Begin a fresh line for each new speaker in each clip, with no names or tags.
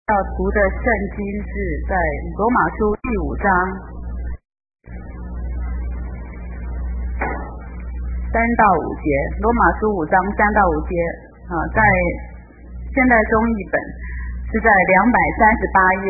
要读的圣经是在罗马书第5章3到5节，罗马书5章3到5节在现代中译本是在238页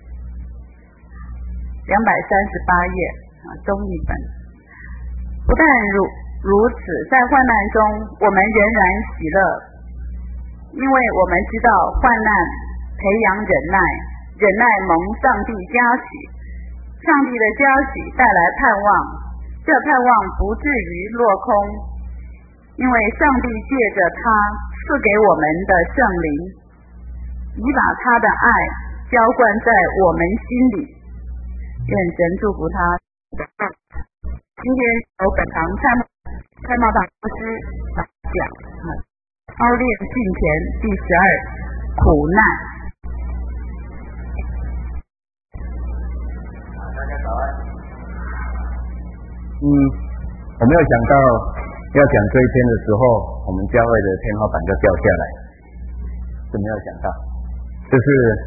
中译本。不但如此，在患难中我们仍然喜乐，因为我们知道患难培养忍耐，忍耐蒙上帝嘉许，上帝的嘉许带来盼望，这盼望不至于落空，因为上帝借着他赐给我们的圣灵，已把他的爱浇灌在我们心里。愿神祝福他。今天由本堂蔡茂大牧师讲操练敬虔第12苦难。
大家早安。我没有想到要讲这一篇的时候，我们教会的天花板就掉下来，是没有想到。就是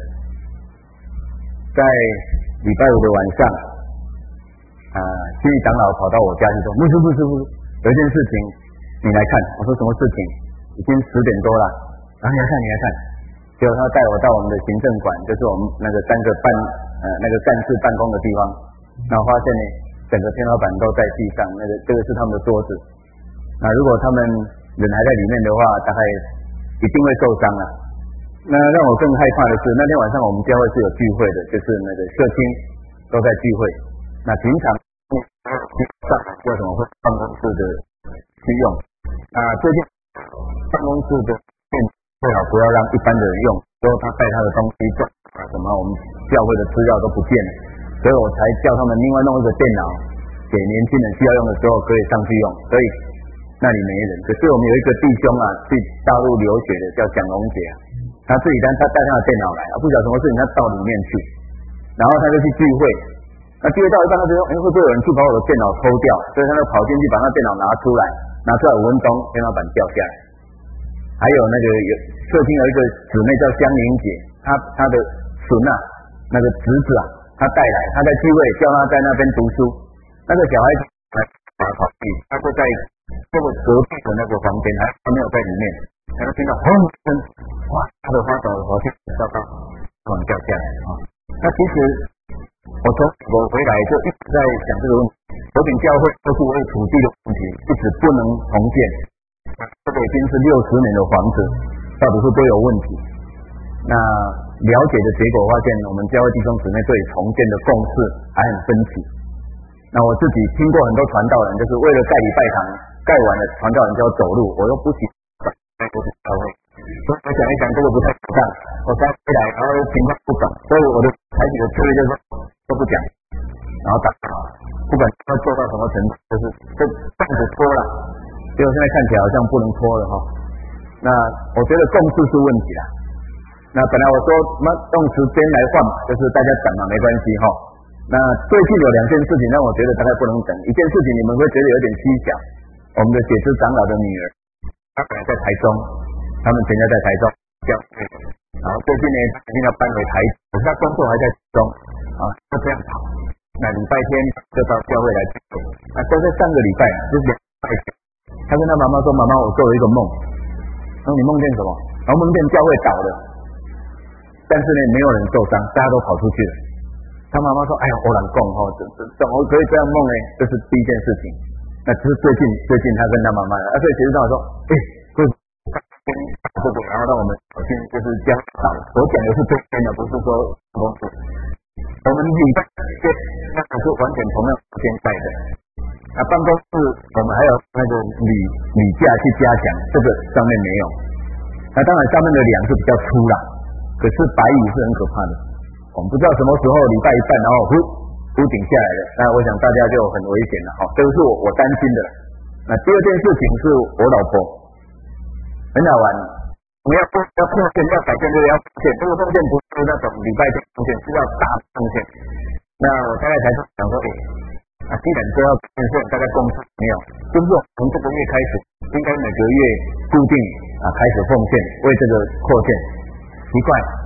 在礼拜5的晚上，纪律长老跑到我家去说：“牧师，有一件事情你来看。”我说：“什么事情？”已经10点多了。然后你来看。结果他带我到我们的行政馆，就是我们那个3个干事办公的地方。然后发现呢，整个天花板都在地上，这个是他们的桌子。那如果他们人还在里面的话，大概一定会受伤啊。那让我更害怕的是，那天晚上我们教会是有聚会的，就是那个社青都在聚会。那平常为什么会办公室的去用？最近办公室的电最好不要让一般的人用，之后他带他的东西什么我们教会的资料都不见了，所以我才叫他们另外弄一个电脑，给年轻人需要用的时候可以上去用。所以那里没人。可是我们有一个弟兄去大陆留学的，叫蒋龙杰他自己他带他的电脑来，不晓得什么事情他到里面去，然后他就去聚会。那聚会到一半，他就说：“会不会有人去把我的电脑偷掉？”所以他就跑进去把那电脑拿出来5分钟，天花板掉下来。还有社青有一个姊妹叫香玲姐，她的孙那个侄子她带来，她在聚会叫她在那边读书，那个小孩子跑去，他就在这个隔壁的那个房间，还没有在里面，他就听到轰一声，哇，他的花朵好像掉到掉下来那其实我从美国回来就一直在想这个问题，和平教会都是为土地的问题，一直不能重建。这个已经是60年的房子，到底会不会有问题？那了解的结果发现，我们教会弟兄姊妹对重建的共识还很分歧。那我自己听过很多传道人，就是为了盖礼拜堂，盖完了传道人就要走路，我又不喜欢教会，所以我想一想这个不太适当，我才回来，然后情况不懂，所以我的采取的策略就是都不讲，然后不管要做到什么程度，就是这样子拖了。结果现在看起来好像不能拖了那我觉得共识是问题啦。那本来我说用时间来换嘛，就是大家等没关系那最近有2件事情让我觉得大概不能等。一件事情你们会觉得有点蹊跷，我们的解释长老的女儿，她本来在台中，他们全家在台中教会，然后最近呢她决定要搬回台中，可是她工作还在台中就这样跑。那礼拜天就到教会来聚会，那都在上个礼拜就是2礼拜前。他跟他妈妈说：“妈妈，我做了一个梦。”然后你梦见什么？然后梦见教会倒了，但是呢没有人受伤，大家都跑出去了。他妈妈说：“哎呀，我难讲怎么可以这样梦呢？”这是第一件事情。那只是最近他跟他妈妈所以其实他说：“会这个，然后让我们首先就是教导。我讲的是这边的，不是说公司。我们礼拜那可是完全同样时间带的。”办公室我们还有那个铝架去加强，这个上面没有。那当然上面的梁是比较粗啦，可是白蚁是很可怕的。我们不知道什么时候礼拜一半，然后屋顶下来了，那我想大家就很危险了这个是我担心的。那第二件事情是我老婆，很好玩。我们要破线，要改变这个要破线，这个破线不是那种礼拜天破线，是要大破线。那我大概才想说，既然说要变现，大概共识没有，就是说从这个月开始，应该每个月固定开始奉献，为这个扩建。奇怪，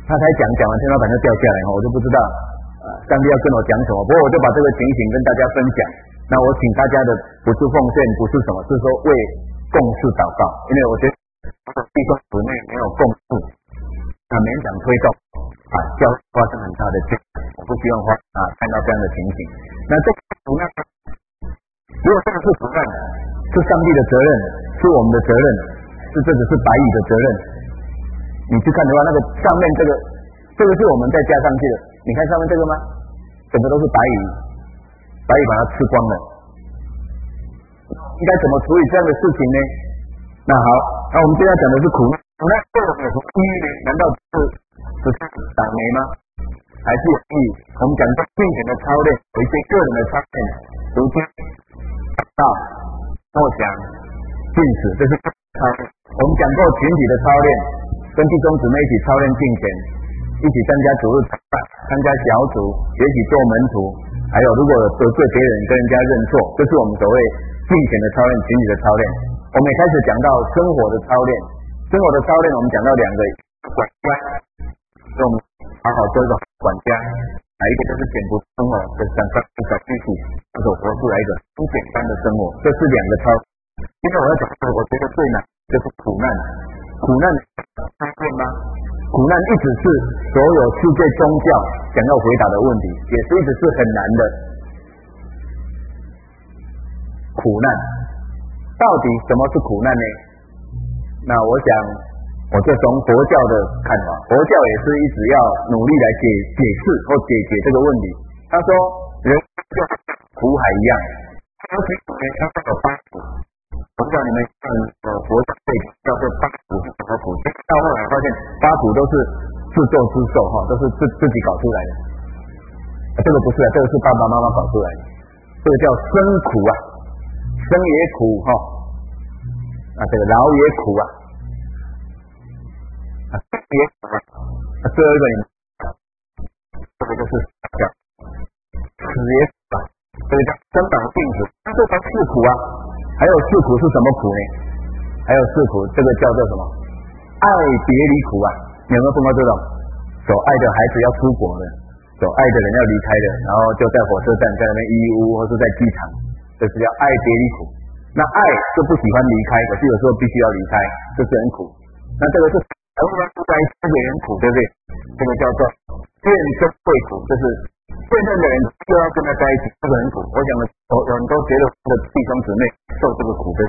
他才讲完天花板就掉下来，我就不知道上帝要跟我讲什么。不过我就把这个情形跟大家分享。那我请大家的不是奉献，不是什么，是说为共事祷告，因为我觉得弟兄姊妹没有共事，那勉强推动教会发生很大的变化，我不希望看到这样的情形。那这个苦难，如果这个是苦难，是上帝的责任，是我们的责任，这只是白蚁的责任。你去看的话，那个上面这个是我们再加上去的。你看上面这个吗？整个都是白蚁，白蚁把它吃光了。应该怎么处理这样的事情呢？那好，那我们现在讲的是苦难，苦难对我们有什么意义呢？难道是倒霉吗？还是有意义？我们讲到敬虔的操练，有一些个人的操练，读经、祷告、默想、禁食，这是操练。我们讲过群体的操练，跟弟兄姊妹一起操练敬虔，一起参加主日崇拜，参加小组，学习做门徒，还有如果得罪别人跟人家认错，这是我们所谓敬虔的操练，群体的操练。我们也开始讲到生活的操练，生活的操练我们讲到两个管家，所以我们好好做一个管家，一个就是简朴生活的小具体，所活出来一个很简单的生活，这是两个操。今天我要讲的，我觉得最难就是苦难。苦难发现吗？苦难一直是所有世界宗教想要回答的问题，也是一直是很难的。苦难到底什么是苦难呢？那我想我就从佛教的看法，佛教也是一直要努力来解释或解决这个问题。他说人就苦海一样，而且他有八苦。我不知道你们佛教背景叫做八苦是什么苦，到后来发现八苦都是自作自受都是自己搞出来的。这个不是这个是爸爸妈妈搞出来的，这个叫生苦生也苦这个劳也苦生也苦最后一个这个就是叫死也苦这个叫生老病死，这才是苦还有四苦是什么苦呢？还有四苦，这个叫做什么？爱别离苦你有没有碰到这种？所爱的孩子要出国了，所爱的人要离开了，然后就在火车站在那边依屋，或是在机场，这是叫爱别离苦。那爱就不喜欢离开，可是有时候必须要离开，这是很苦。那这个是同样不该这个人苦，对不对？这个叫做见生会苦，就是现任的人就要跟他在一起，这个很苦。我想有很多觉得的弟兄姊妹受这个苦的，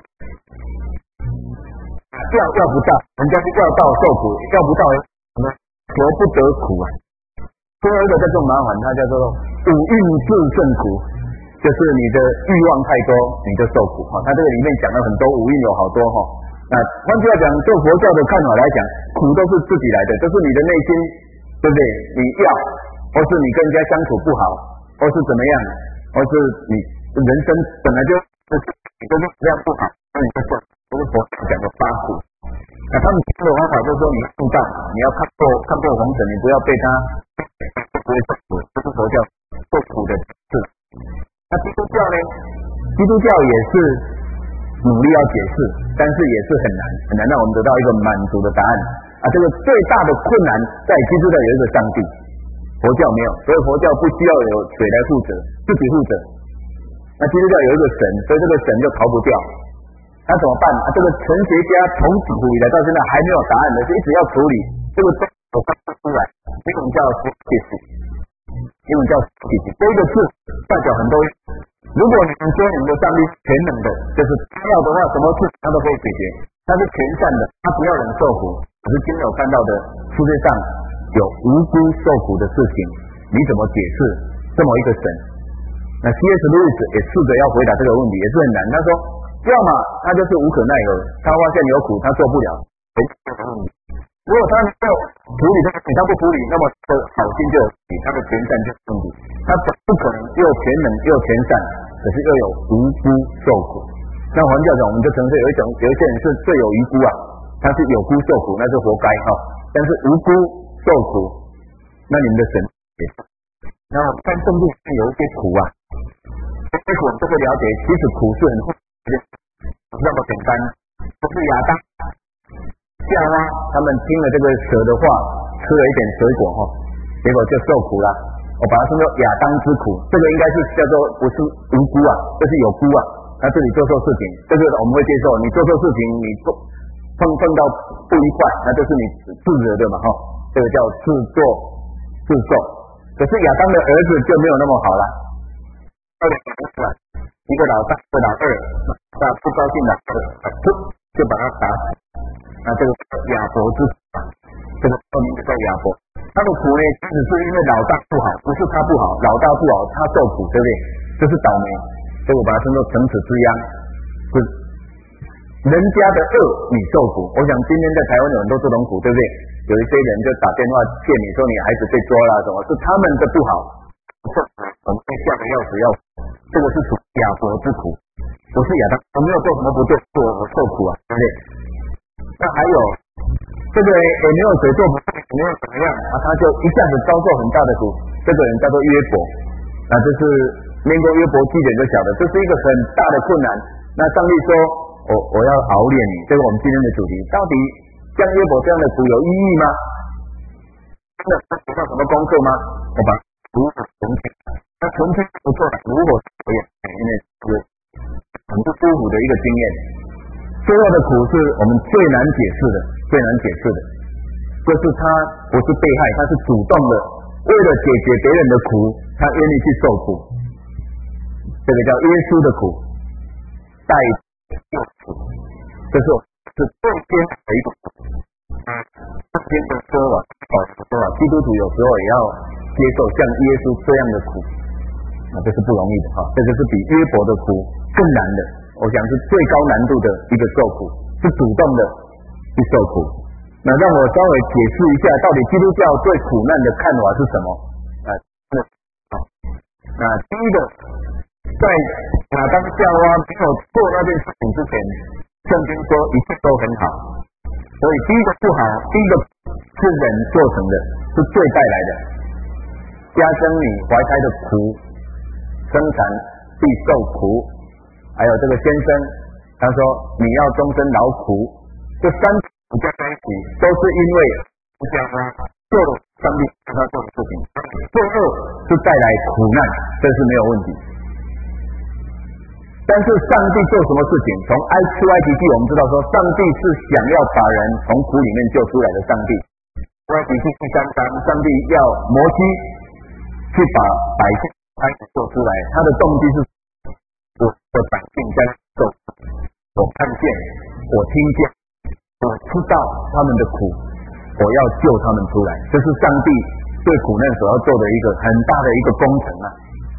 要不到，人家是要到受苦，要不到求不得苦最后一个叫做麻烦，它叫做五蕴自胜苦，就是你的欲望太多，你就受苦它这个里面讲了很多五蕴有好多那换句话讲，就佛教的看法来讲，苦都是自己来的，就是你的内心，对不对？你要，或是你跟人家相处不好，或是怎么样，或是你人生本来就是你就是这样不好，那你就做，这是佛讲的八苦。那他们讲的方法就是说，你悟道，你要看过红尘，你不要被他不会受苦，这是佛教受苦的事。那基督教呢？基督教也是努力要解释，但是也是很难让我们得到一个满足的答案这个最大的困难在基督教有一个上帝，佛教没有，所以佛教不需要有谁来负责，自己负责。那基督教有一个神，所以这个神就逃不掉。那怎么办这个神学家从古以来到现在还没有答案的，是一直要处理这个我看不出来，英文叫 skepticism， 英文叫 skepticism， 这个字代表很多。如果你们说你们的上帝全能的，就是他要的话，什么事他都可以解决，他是全善的，他不要人受苦。可是今天我看到的世界上有无辜受苦的事情，你怎么解释这么一个神？那 C.S. Lewis 也试着要回答这个问题，也是很难。他说，要么他就是无可奈何，他发现有苦他做不了，如果他没有处理这个他不处理，那么他的好心就有问题，他的全善就有问题。他不可能又全能又全善，可是又有无辜受苦。那黄教长我们就承认有一些人是最有无辜他是有辜受苦，那是活该但是无辜受苦，那你们的神也是。然后在圣经里有一些苦这些苦我们都会了解，其实苦是很那么简单，就是亚当夏娃他们听了这个蛇的话， 吃了一点水果结果就受苦了。我把它称作亚当之苦，这个应该是叫做不是无辜啊，这是有辜啊。那这里做错事情，这个我们会接受。你做错事情，你碰到不愉快，那就是你自惹的嘛这个叫自作自受。可是亚当的儿子就没有那么好了，一个老大，一个老二，那不高兴了，就把他打死。那这个亚伯之苦，这个名字叫亚伯。他的苦呢，只是因为老大不好，不是他不好，老大不好，他受苦，对不对？这是倒霉，所以我把它称作乘此之殃。是人家的恶你受苦，我想今天在台湾有很多这种苦，对不对？有一些人就打电话骗你说你孩子被捉了什么，是他们的不好，我们被吓得要死要死。这个是属亚伯之苦，不是亚当，我没有做什么不对，我受苦啊，对不对？那还有这个也没有谁做不对，没有怎么样他就一下子遭受很大的苦。这个人叫做约伯，那这是念过约伯记的就晓得，这是一个很大的困难。那上帝说我要熬炼你，这个我们今天的主题，到底像约伯这样的苦有意义吗？真的得到什么功课吗？我把如何存钱，那存钱不错，如果可以，因为是很不舒服的一个经验。最后的苦是我们最难解释的，就是他不是被害，他是主动的，为了解决别人的苦，他愿意去受苦。这个叫耶稣的苦，代救苦，这是最艰难的一个苦。这边的说基督徒有时候也要接受像耶稣这样的苦，这是不容易的这个是比约伯的苦更难的。我想是最高难度的一个受苦，是主动的去受苦。那让我稍微解释一下，到底基督教对苦难的看法是什么？那第一个，在亚当夏娃没有做那件事情之前，圣经说一切都很好，所以第一个不好，第一个是人做成的，是罪带来的。加增你怀胎的苦，生产必受苦。还有这个先生，他说你要终身劳苦，这三苦加在一起，都是因为夏娃做了上帝让他做的事情，罪恶是带来苦难，这是没有问题。但是上帝做什么事情？从出埃及记我们知道说，上帝是想要把人从苦里面救出来的上帝。出埃及记第3章，上帝要摩西去把百姓开始救出来，他的动机是我的百姓在受苦，我看见，我听见，我知道他们的苦，我要救他们出来，这是上帝对苦难所要做的一个很大的一个工程啊。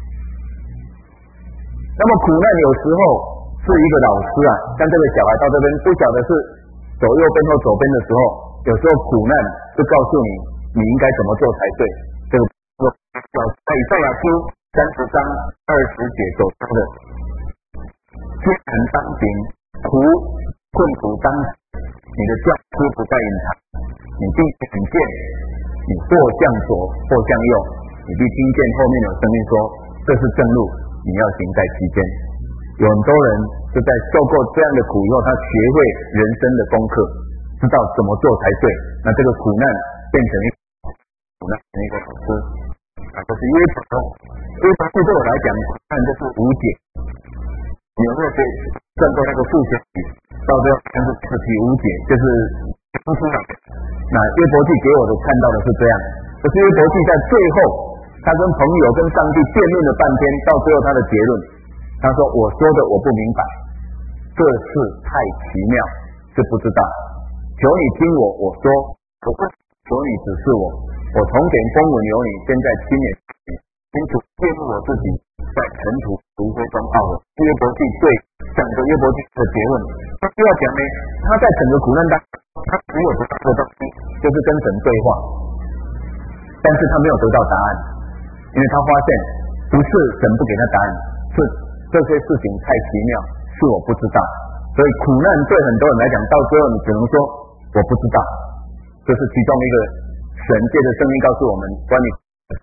那么苦难有时候是一个老师像这个小孩到这边不晓得是走右边或左边的时候，有时候苦难就告诉你应该怎么做才对。这个在以赛亚书30章20节所说的，艰难当行，困苦当时，你的教师不再隐藏，你必眼见，你或向左或向右，你必听见后面有声音说，这是正路，你要行在其间。有很多人就在受过这样的苦以后，他学会人生的功课，知道怎么做才对，那这个苦难变成一个老师这是约伯。约伯对我来讲，苦难就是无解。你有没有去算过那个数学题？到最后看是此题无解，就是不出来。那约伯记给我的看到的是这样，就是约伯记在最后，他跟朋友跟上帝辩论了半天，到最后他的结论，他说我说的我不明白，这事太奇妙，是不知道，求你听我说，求你指示我从前风闻有你，现在亲眼清楚揭露我自己在尘土炉灰中懊悔。约伯记对整个约伯记的结论，他就要讲呢，他在整个苦难当中，他只有得到的东西就是跟神对话，但是他没有得到答案，因为他发现不是神不给他答案，是这些事情太奇妙，是我不知道。所以苦难对很多人来讲，到最后你只能说我不知道，这是其中一个神界的声音告诉我们关于。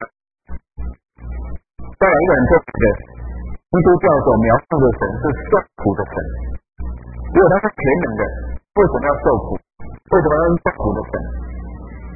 再来一个很特别的，基督教所描述的神是受苦的神，如果他是全能的，为什么要受苦？为什么要受苦的神？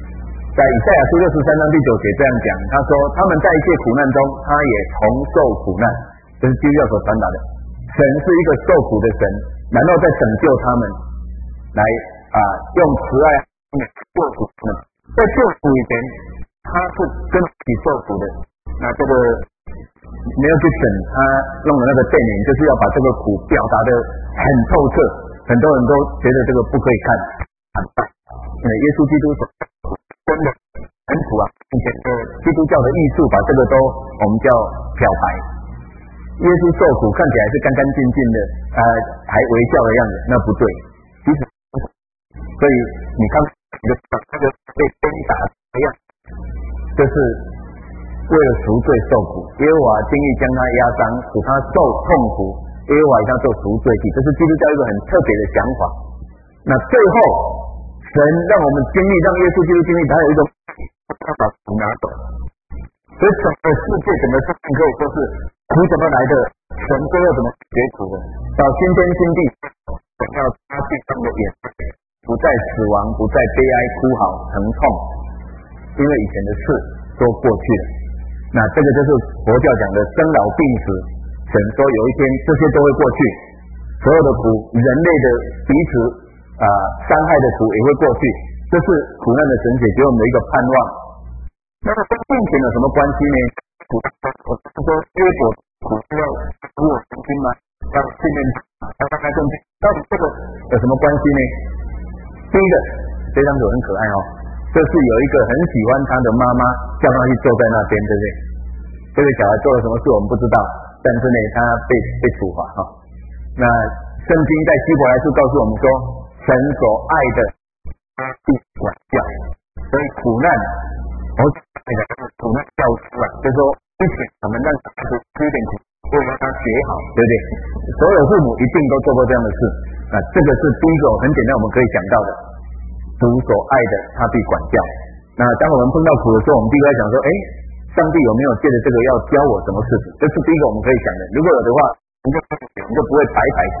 在以赛亚书63章第9节这样讲，他说他们在一切苦难中，他也同受苦难，这是基督教所传达的。神是一个受苦的神，然后再拯救他们，来用慈爱救赎他们。在救赎以前，他是跟自己受苦的。那这个没有去审，他弄的那个电影就是要把这个苦表达的很透彻，很多人都觉得这个不可以看，很棒。耶稣基督所真的很苦啊！以前的基督教的艺术把这个都我们叫漂白。耶稣受苦看起来是干干净净的，还微笑的样子，那不对。其实，所以你看那个被鞭打的样子，这是为了赎罪受苦。耶和华精意将他压伤，使他受痛苦。耶和华以他做赎罪祭，这是基督教一个很特别的想法。那最后，神让我们经历，让耶稣基督经历，他有一种他把苦拿走。所以整个世界，整个生命可以说是苦怎么来的，神最后怎么解苦的。到新天新地，想要擦去他们的眼泪，不再死亡，不再悲哀哭嚎疼痛，因为以前的事都过去了。那这个就是佛教讲的生老病死。神说有一天这些都会过去，所有的苦，人类的彼此伤害的苦也会过去，这是苦难的神解给我们的一个盼望。那么跟病情有什么关系呢？我是说约伯苦要使我成精吗？要训练要让他更精，到底这个有什么关系呢？第一个，这张图很可爱哦，这是有一个很喜欢他的妈妈叫他去坐在那边，对不对？这个小孩做了什么事我们不知道，但是呢他被处罚哈。那圣经在希伯来书告诉我们说，神所爱的他必管教，所以苦难苦难教出来，就是说一起我们让孩子吃一点苦，为了让他学好，对不对？所有父母一定都做过这样的事。那这个是第一个很简单我们可以讲到的，主所爱的他必管教。那当我们碰到苦的时候，我们第一个想说，上帝有没有借着这个要教我什么事情？这是第一个我们可以想的。如果有的话，我们就不会白白受。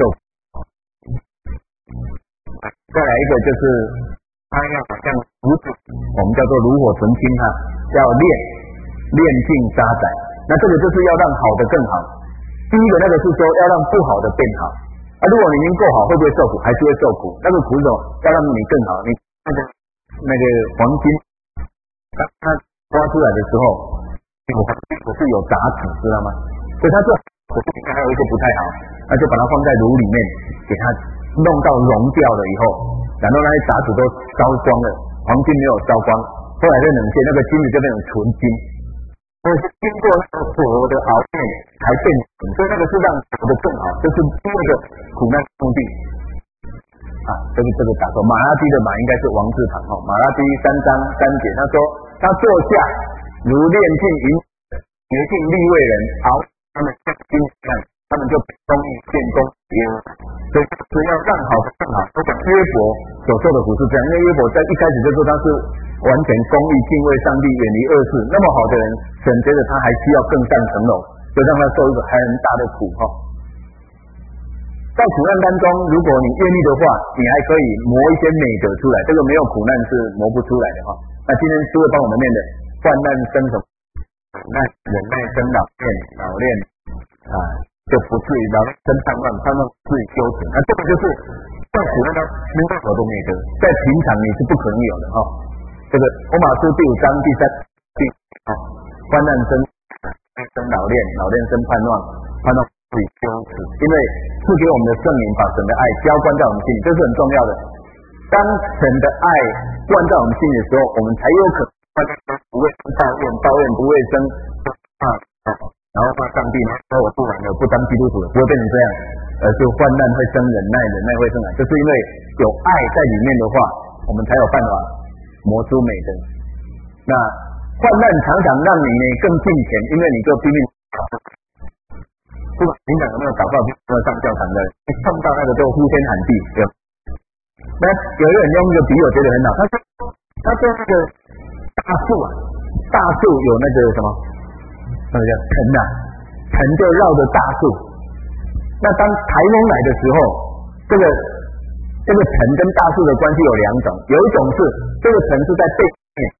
再来一个就是他要好像炉子，我们叫做炉火纯青哈，要炼尽沙载。那这个就是要让好的更好。第一个那个是说要让不好的变好。如果你已经够好，会不会受苦？还是会受苦。那个苦是什么？要让你更好。你那个黄金，它挖出来的时候，可是有杂质，知道吗？所以它是还有一个不太好，那就把它放在炉里面，给它弄到融掉了以后，然后那些杂质都烧光了，黄金没有烧光，后来再冷却，那个金子就变成纯金。所以是经过那个火的熬炼才变成，所以那个是让活得更好，这是第二个苦难目的。这个打错，马拉基的马应该是王字旁哈。马拉基3章3节，他说他坐下如炼尽银洁净利未人，熬他们像金一样，他们就公义建功耶和华。所以是要让好的更好。我讲约伯所受的苦是这样，因为约伯在一开始就说他是完全公义敬畏上帝远离恶事，那么好的人，神觉得他还需要更上层楼，就让他受一个很大的苦哈。在苦难当中，如果你愿意的话，你还可以磨一些美德出来，这个没有苦难是磨不出来的哈。那今天书会帮我们念的，患难生什么？苦难忍耐生老练就不至于老练生盼望至于羞耻。那这个就是在苦难当中没有的美德，在平常你是不可能有的哈。这个罗马书第5章第3患难生老练生盼望至于羞耻，因为赐给我们的圣灵把神的爱浇灌在我们心里，这是很重要的。当神的爱灌在我们心里的时候，我们才有可能不会生抱怨不会生然后骂上帝，说我不然了，不当基督徒了，不会变成这样，而是患难会生忍耐，忍耐会生爱，就是因为有爱在里面的话，我们才有办法磨出美德。那患难常常让你呢更敬虔，因为你就拼命不管平常有没有祷告，有没有上教堂的，一碰到那个就呼天喊地。那有一个人用一个比喻，我觉得很好。他说那个大树有那个什么，那个叫藤藤就绕着大树。那当台风来的时候，这个藤跟大树的关系有两种，有一种是这个藤是在背面，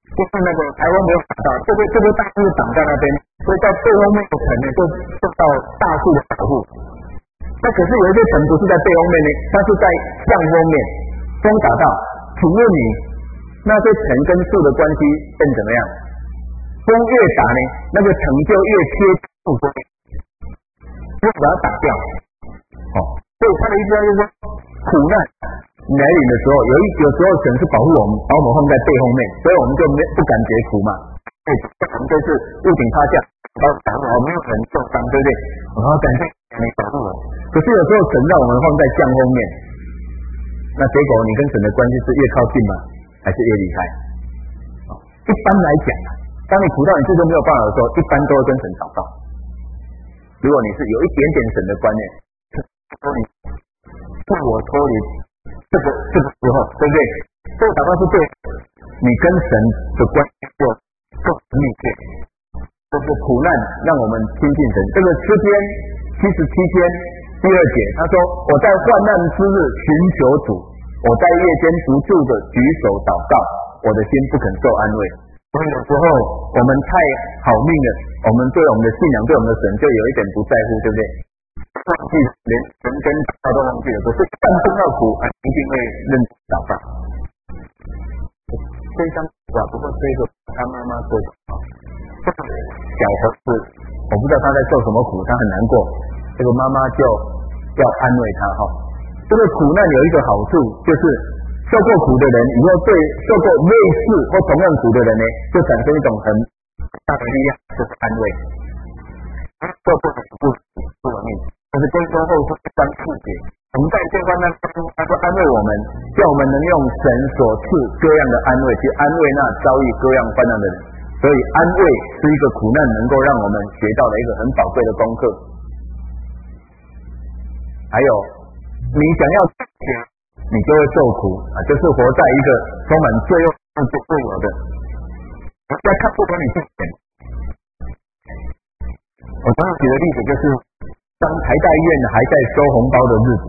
就是那个台湾没有挡到，这个大树挡在那边，所以在背后面的层呢就受到大树的保护。那可是有一些层不是在背后面呢，它是在向后面，风打到，请问你那些层跟树的关系变怎么样？风越打呢，那个层就越贴树根，就把它打掉。所以他的意思就是说，苦难来临的时候，有时候神是保护我们，把我们放在背后面，所以我们就不敢结苦嘛。所以我们就是屋顶塌下，然后打我没有人受伤，对不对？我好感谢你保护我。可是有时候神让我们放在向后面，那结果你跟神的关系是越靠近吗？还是越离开？一般来讲，当你苦到你最终没有办法的时候，一般都会跟神祷告。如果你是有一点点神的观念，说你自我脱离这个时候，对不对？这个祷告是对，你跟神的关系就更密切。这是苦难让我们亲近神。这个诗篇77篇第2节，他说：“我在患难之日寻求主，我在夜间不住的举手祷告，我的心不肯受安慰。”所以有时候我们太好命了，我们对我们的信仰、对我们的神就有一点不在乎，对不对？忘记连神跟祷告都忘记了，可是但碰到苦，一定会认真祷告。这张哇，不过这个他妈妈说的，小孩子我不知道他在受什么苦，他很难过，这个妈妈就要安慰他哈。这个苦难有一个好处，就是受过苦的人以后对受过类似或同样苦的人呢，就产生一种很大的力量，就是安慰。受过苦不容易，但是跟中后书3、4节，我们在这患难当中，他说安慰我们，叫我们能用神所赐各样的安慰去安慰那遭遇各样患难的人。所以安慰是一个苦难能够让我们学到的一个很宝贵的功课。还有，你想要钱，你就会受苦就是活在一个充满罪恶自由的。大家看不懂你挣钱。我刚刚举的例子就是，当台大医院还在收红包的日子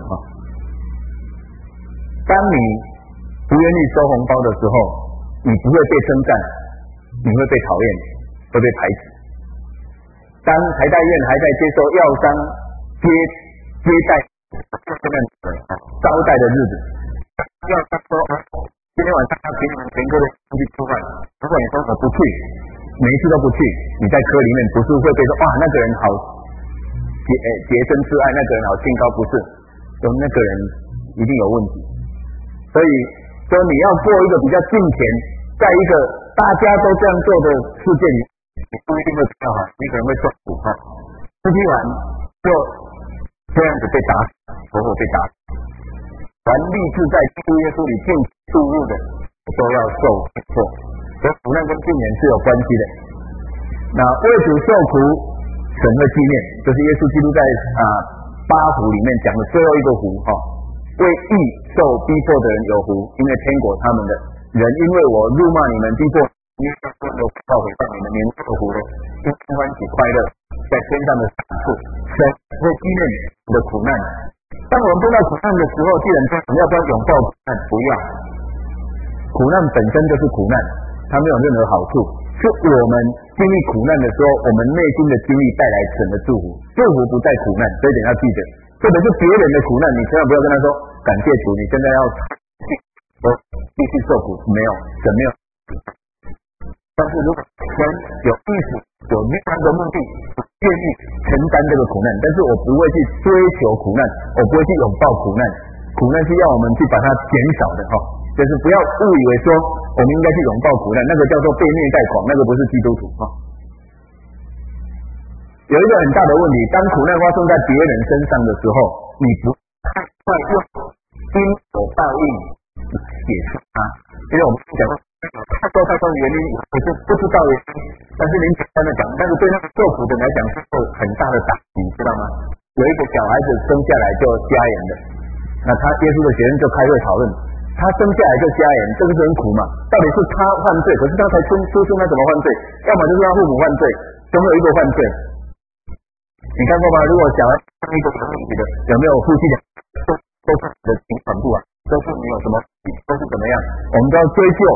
当你不愿意收红包的时候，你不会被称赞，你会被讨厌，会被排挤。当台大医院还在接受药商接待招待的日子，药商说今天晚上要请你们全科的去吃饭，如果你说我不去，每一次都不去，你在科里面不是会被说哇那个人好洁身自爱，那个人好清高，不是，说那个人一定有问题。所以说你要过一个比较敬虔，在一个大家都这样做的世界里，你不一定会比较好，你可能会受苦出去玩就这样子被打死，活活被打死。凡立志在基督耶稣里进入的，都要受迫。所以苦难跟敬虔是有关系的。那为主受苦，神会纪念，就是耶稣基督在八福里面讲的最后一个福为义受逼迫的人有福，因为天国他们的人因为我辱骂你们逼迫你们都报回到你们，你们有福了，因欢喜快乐在天上的赏赐，神会纪念你的苦难。当我们碰到苦难的时候，既然说我们要不要拥抱苦难？不要，苦难本身就是苦难，它没有任何好处，是我们经历苦难的时候，我们内心的经历带来神的祝福，祝福不在苦难，这一点要记得。或者是别人的苦难，你千万不要跟他说感谢主，你现在要继续受苦，没有，神没有。但是如果神有意识、有另外一个目的，愿意承担这个苦难，但是我不会去追求苦难，我不会去拥抱苦难，苦难是要我们去把它减少的就是不要误以为说我们应该去拥抱苦难，那个叫做被虐待狂，那个不是基督徒有一个很大的问题，当苦难发生在别人身上的时候，你不太会用因果报应解释它，因为我们讲说太多原因，可是不知道原因，但是您简单的讲，但是对那个受苦的人来讲是很大的打击，知道吗？有一个小孩子生下来就瞎眼的，那耶稣的学生就开会讨论，他生下来就瞎眼，这个是很苦嘛？到底是他犯罪，可是他才出生，他怎么犯罪？要么就是他父母犯罪，总有一个犯罪。你看过吗？如果小孩生一个有问题的，有没有夫妻俩都是你的情感部都是没有什么，都是怎么样？我们都要追究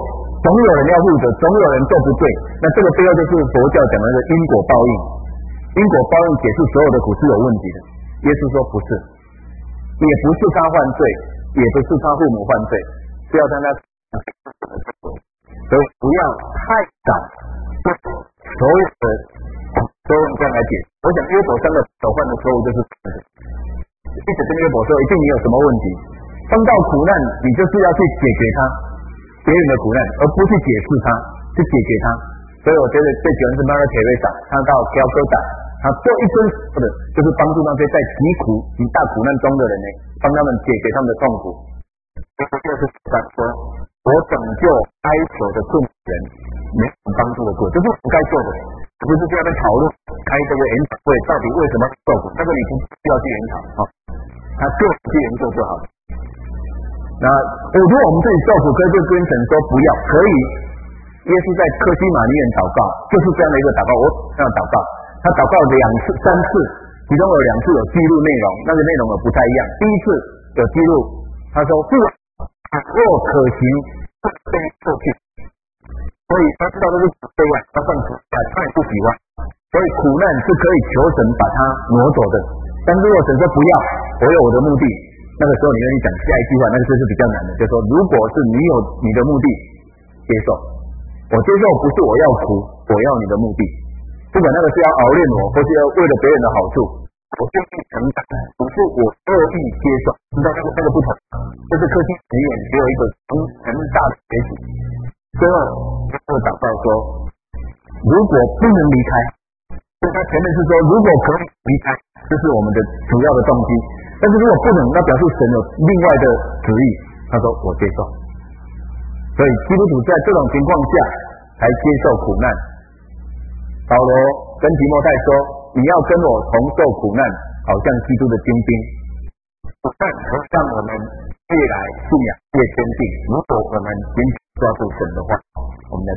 总有人要负责，总有人做不对。那这个背后就是佛教讲的因果报应。因果报应解释所有的苦是有问题的。耶稣说不是，也不是他犯罪，也不是他父母犯罪，是要让他，所以不要太早所有的都用这样来解。我想约伯三个所犯的错误就是一直跟约伯说一定你有什么问题，碰到苦难你就是要去解决它，别人的苦难，而不去解释它，去解决它。所以我觉得最喜欢是Mother Teresa，他到calcutta，他做一尊或者就是帮助那些在极大苦难中的人呢，帮他们解决他们的痛苦。就是他说，我拯救哀求的困人，没人帮助的过，这是不该做的，不是在那边讨论开这个研讨会到底为什么受苦，这个你不需要去研讨啊，他个人去研究就好了。那如果我们自己受苦，可以对跟神说不要，可以。耶稣在客西马尼园祷告，就是这样的一个祷告。我这样祷告，他祷告2次、3次，其中有2次有记录内容，那个内容也不太一样。第一次有记录，他说父若可行，被受去。所以他知道这是对外，他算出来，他也不喜欢。所以苦难是可以求神把它挪走的，但如果神说不要，我有我的目的，那个时候你愿意讲下一句话，那个就是比较难的，就是说如果是你有你的目的，接受。我接受不是我要苦，我要你的目的，不管那个是要熬练我，或是要为了别人的好处，我愿意承担，不是我恶意接受，知道那个不同，这是科技实验只有一个很大的学习。最后就祷告说，如果不能离开，所以他前面是说如果可以离开，这是我们的主要的动机，但是如果不能，那表示神有另外的旨意，他说我接受。所以基督徒在这种情况下才接受苦难。保罗跟提摩太说，你要跟我同受苦难，好像基督的精兵。苦难可让我们越来信仰越坚定，如果我们紧紧抓住神的话，我们来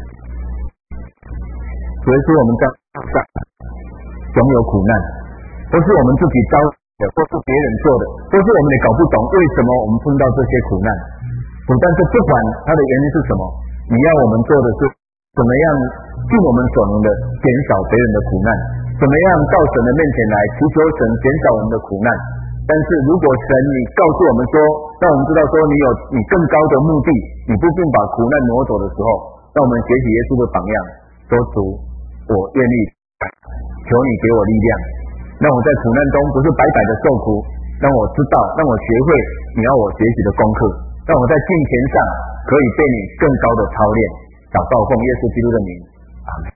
所以说我们在路上总有苦难，都是我们自己遭的，都是别人做的，都是我们也搞不懂为什么我们碰到这些苦难。但是不管它的原因是什么，你要我们做的是怎么样尽我们所能的减少别人的苦难，怎么样到神的面前来祈求神减少我们的苦难。但是如果神你告诉我们说，让我们知道说你有你更高的目的，你不并把苦难挪走的时候，让我们学习耶稣的榜样，说主，我愿意，求你给我力量，让我在苦难中不是白白的受苦，让我知道，让我学会你要我学习的功课，让我在敬虔上可以被你更高的操练。祷告奉耶稣基督的名，阿们。